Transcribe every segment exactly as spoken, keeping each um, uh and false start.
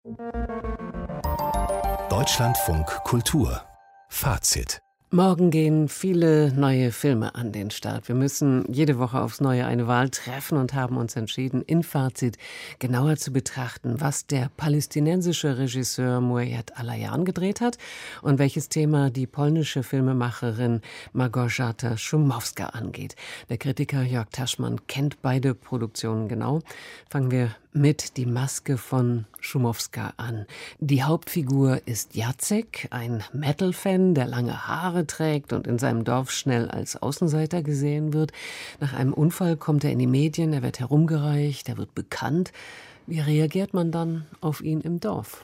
Deutschlandfunk Kultur Fazit. Morgen gehen viele neue Filme an den Start. Wir müssen jede Woche aufs Neue eine Wahl treffen und haben uns entschieden, in Fazit genauer zu betrachten, was der palästinensische Regisseur Mouayed Alayan gedreht hat und welches Thema die polnische Filmemacherin Małgorzata Szumowska angeht. Der Kritiker Jörg Taschmann kennt beide Produktionen genau. Fangen wir mit Die Maske von Szumowska an. Die Hauptfigur ist Jacek, ein Metal-Fan, der lange Haare trägt und in seinem Dorf schnell als Außenseiter gesehen wird. Nach einem Unfall kommt er in die Medien, er wird herumgereicht, er wird bekannt. Wie reagiert man dann auf ihn im Dorf?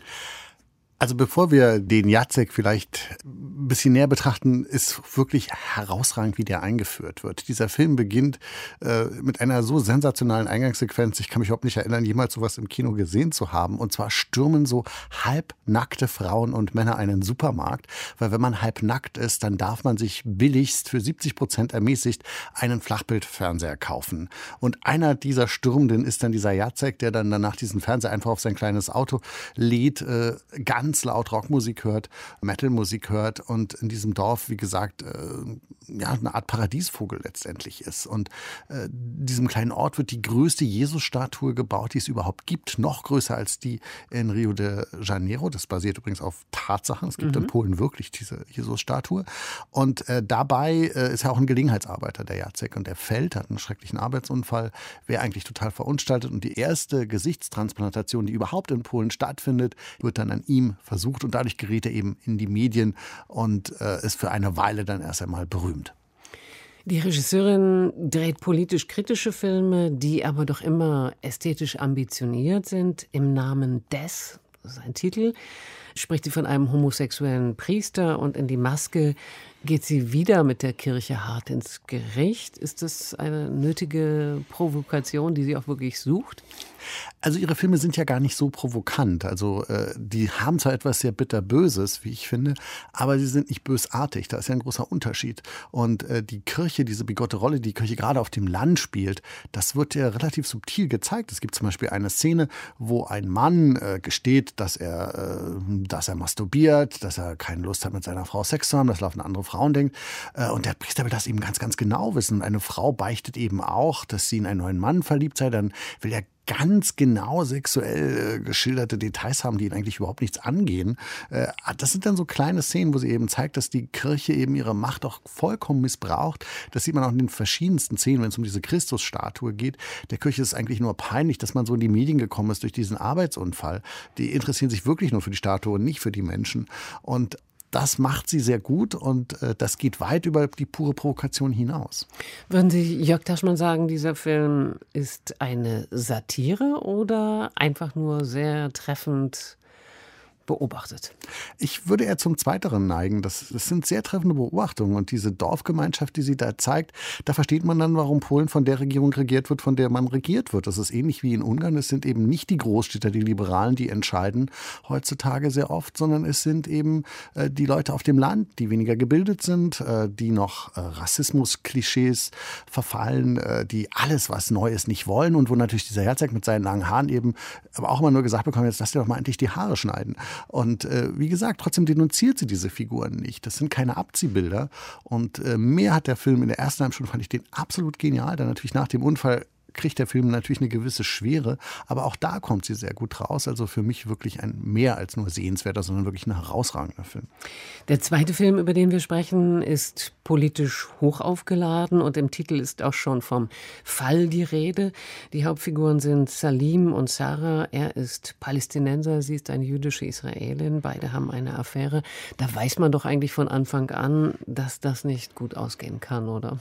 Also bevor wir den Jacek vielleicht ein bisschen näher betrachten, ist wirklich herausragend, wie der eingeführt wird. Dieser Film beginnt äh, mit einer so sensationalen Eingangssequenz. Ich kann mich überhaupt nicht erinnern, jemals sowas im Kino gesehen zu haben. Und zwar stürmen so halbnackte Frauen und Männer einen Supermarkt. Weil wenn man halbnackt ist, dann darf man sich billigst für siebzig Prozent ermäßigt einen Flachbildfernseher kaufen. Und einer dieser Stürmenden ist dann dieser Jacek, der dann danach diesen Fernseher einfach auf sein kleines Auto lädt, äh, ganz ganz laut Rockmusik hört, Metalmusik hört und in diesem Dorf, wie gesagt, äh, ja, eine Art Paradiesvogel letztendlich ist. Und äh, diesem kleinen Ort wird die größte Jesus-Statue gebaut, die es überhaupt gibt, noch größer als die in Rio de Janeiro. Das basiert übrigens auf Tatsachen. Es gibt mhm. in Polen wirklich diese Jesus-Statue. Und äh, dabei äh, ist er auch ein Gelegenheitsarbeiter, der Jacek, und der fällt, hat einen schrecklichen Arbeitsunfall, wäre eigentlich total verunstaltet. Und die erste Gesichtstransplantation, die überhaupt in Polen stattfindet, wird dann an ihm versucht und dadurch gerät er eben in die Medien und äh, ist für eine Weile dann erst einmal berühmt. Die Regisseurin dreht politisch kritische Filme, die aber doch immer ästhetisch ambitioniert sind. Im Namen des, das ist ein Titel, spricht sie von einem homosexuellen Priester und in Die Maske geht sie wieder mit der Kirche hart ins Gericht. Ist das eine nötige Provokation, die sie auch wirklich sucht? Also ihre Filme sind ja gar nicht so provokant. Also äh, die haben zwar etwas sehr bitterböses, wie ich finde, aber sie sind nicht bösartig. Da ist ja ein großer Unterschied. Und äh, die Kirche, diese bigotte Rolle, die die Kirche gerade auf dem Land spielt, das wird ja relativ subtil gezeigt. Es gibt zum Beispiel eine Szene, wo ein Mann äh, gesteht, dass er, äh, dass er masturbiert, dass er keine Lust hat, mit seiner Frau Sex zu haben, das laufen andere Frauen denkt. Äh, und der Priester will das eben ganz, ganz genau wissen. Und eine Frau beichtet eben auch, dass sie in einen neuen Mann verliebt sei. Dann will er ganz genau sexuell äh, geschilderte Details haben, die ihn eigentlich überhaupt nichts angehen. Äh, das sind dann so kleine Szenen, wo sie eben zeigt, dass die Kirche eben ihre Macht auch vollkommen missbraucht. Das sieht man auch in den verschiedensten Szenen, wenn es um diese Christusstatue geht. Der Kirche ist eigentlich nur peinlich, dass man so in die Medien gekommen ist durch diesen Arbeitsunfall. Die interessieren sich wirklich nur für die Statue und nicht für die Menschen. Und das macht sie sehr gut und äh, das geht weit über die pure Provokation hinaus. Würden Sie, Jörg Taschmann, sagen, dieser Film ist eine Satire oder einfach nur sehr treffend beobachtet? Ich würde eher zum Zweiteren neigen. Das, das sind sehr treffende Beobachtungen. Und diese Dorfgemeinschaft, die sie da zeigt, da versteht man dann, warum Polen von der Regierung regiert wird, von der man regiert wird. Das ist ähnlich wie in Ungarn. Es sind eben nicht die Großstädter, die Liberalen, die entscheiden heutzutage sehr oft, sondern es sind eben äh, die Leute auf dem Land, die weniger gebildet sind, äh, die noch äh, Rassismus-Klischees verfallen, äh, die alles, was neu ist, nicht wollen und wo natürlich dieser Herzog mit seinen langen Haaren eben aber auch immer nur gesagt bekommt, jetzt lass dir doch mal endlich die Haare schneiden. Und äh, wie gesagt, trotzdem denunziert sie diese Figuren nicht. Das sind keine Abziehbilder. Und äh, mehr hat der Film in der ersten halben Stunde, fand ich den absolut genial. Dann natürlich nach dem Unfall kriegt der Film natürlich eine gewisse Schwere, aber auch da kommt sie sehr gut raus. Also für mich wirklich ein mehr als nur sehenswerter, sondern wirklich ein herausragender Film. Der zweite Film, über den wir sprechen, ist politisch hoch aufgeladen und im Titel ist auch schon vom Fall die Rede. Die Hauptfiguren sind Salim und Sarah. Er ist Palästinenser, sie ist eine jüdische Israelin. Beide haben eine Affäre. Da weiß man doch eigentlich von Anfang an, dass das nicht gut ausgehen kann, oder?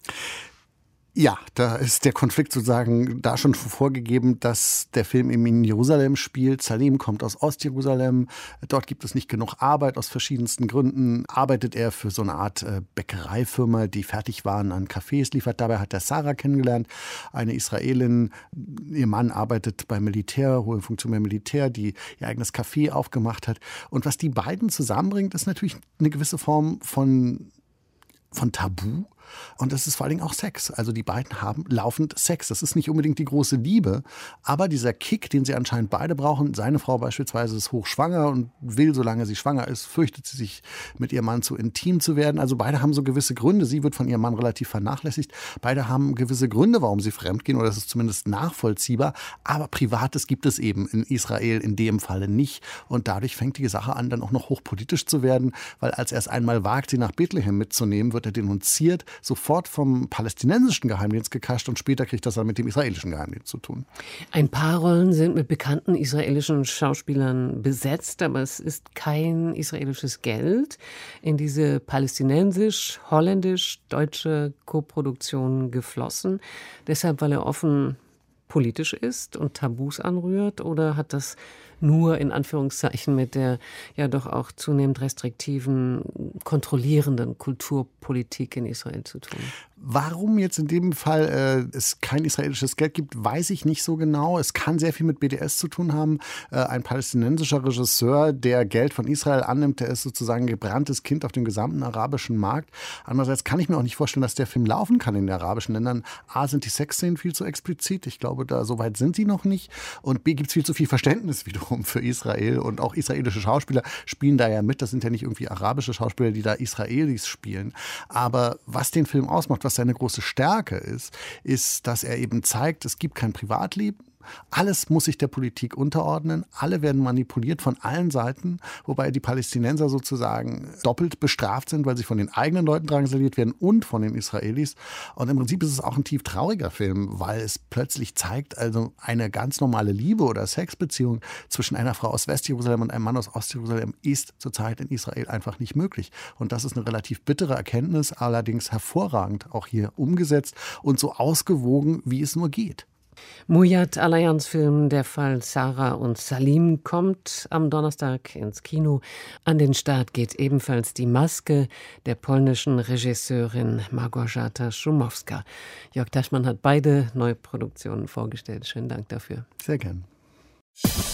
Ja, da ist der Konflikt sozusagen da schon vorgegeben, dass der Film eben in Jerusalem spielt. Salim kommt aus Ostjerusalem. Dort gibt es nicht genug Arbeit aus verschiedensten Gründen. Arbeitet er für so eine Art Bäckereifirma, die Fertigwaren an Cafés liefert. Dabei hat er Sarah kennengelernt, eine Israelin. Ihr Mann arbeitet beim Militär, hohe Funktion beim Militär, die ihr eigenes Café aufgemacht hat. Und was die beiden zusammenbringt, ist natürlich eine gewisse Form von, von Tabu. Und es ist vor allen Dingen auch Sex. Also die beiden haben laufend Sex. Das ist nicht unbedingt die große Liebe, aber dieser Kick, den sie anscheinend beide brauchen. Seine Frau beispielsweise ist hochschwanger und will, solange sie schwanger ist, fürchtet sie sich, mit ihrem Mann zu intim zu werden. Also beide haben so gewisse Gründe. Sie wird von ihrem Mann relativ vernachlässigt. Beide haben gewisse Gründe, warum sie fremdgehen, oder das ist zumindest nachvollziehbar. Aber Privates gibt es eben in Israel in dem Falle nicht. Und dadurch fängt die Sache an, dann auch noch hochpolitisch zu werden, weil als er es einmal wagt, sie nach Bethlehem mitzunehmen, wird er denunziert, sofort vom palästinensischen Geheimdienst gekascht und später kriegt das dann mit dem israelischen Geheimdienst zu tun. Ein paar Rollen sind mit bekannten israelischen Schauspielern besetzt, aber es ist kein israelisches Geld in diese palästinensisch-holländisch-deutsche Koproduktion geflossen. Deshalb, weil er offen politisch ist und Tabus anrührt, oder hat das nur in Anführungszeichen mit der ja doch auch zunehmend restriktiven, kontrollierenden Kulturpolitik in Israel zu tun? Warum jetzt in dem Fall äh, es kein israelisches Geld gibt, weiß ich nicht so genau. Es kann sehr viel mit B D S zu tun haben. Äh, ein palästinensischer Regisseur, der Geld von Israel annimmt, der ist sozusagen ein gebranntes Kind auf dem gesamten arabischen Markt. Andererseits kann ich mir auch nicht vorstellen, dass der Film laufen kann in den arabischen Ländern. A, sind die Sexszenen viel zu explizit. Ich glaube, da so weit sind sie noch nicht. Und B, gibt es viel zu viel Verständnis wiederum für Israel. Und auch israelische Schauspieler spielen da ja mit. Das sind ja nicht irgendwie arabische Schauspieler, die da Israelis spielen. Aber was den Film ausmacht, was seine große Stärke ist, ist, dass er eben zeigt, es gibt kein Privatleben. Alles muss sich der Politik unterordnen. Alle werden manipuliert von allen Seiten, wobei die Palästinenser sozusagen doppelt bestraft sind, weil sie von den eigenen Leuten drangsaliert werden und von den Israelis. Und im Prinzip ist es auch ein tief trauriger Film, weil es plötzlich zeigt, also eine ganz normale Liebe oder Sexbeziehung zwischen einer Frau aus Westjerusalem und einem Mann aus Ostjerusalem ist zurzeit in Israel einfach nicht möglich. Und das ist eine relativ bittere Erkenntnis, allerdings hervorragend auch hier umgesetzt und so ausgewogen, wie es nur geht. Mujad Alayans Film Der Fall Sarah und Salim kommt am Donnerstag ins Kino. An den Start geht ebenfalls Die Maske der polnischen Regisseurin Małgorzata Szumowska. Jörg Taschmann hat beide Neuproduktionen vorgestellt. Schönen Dank dafür. Sehr gern.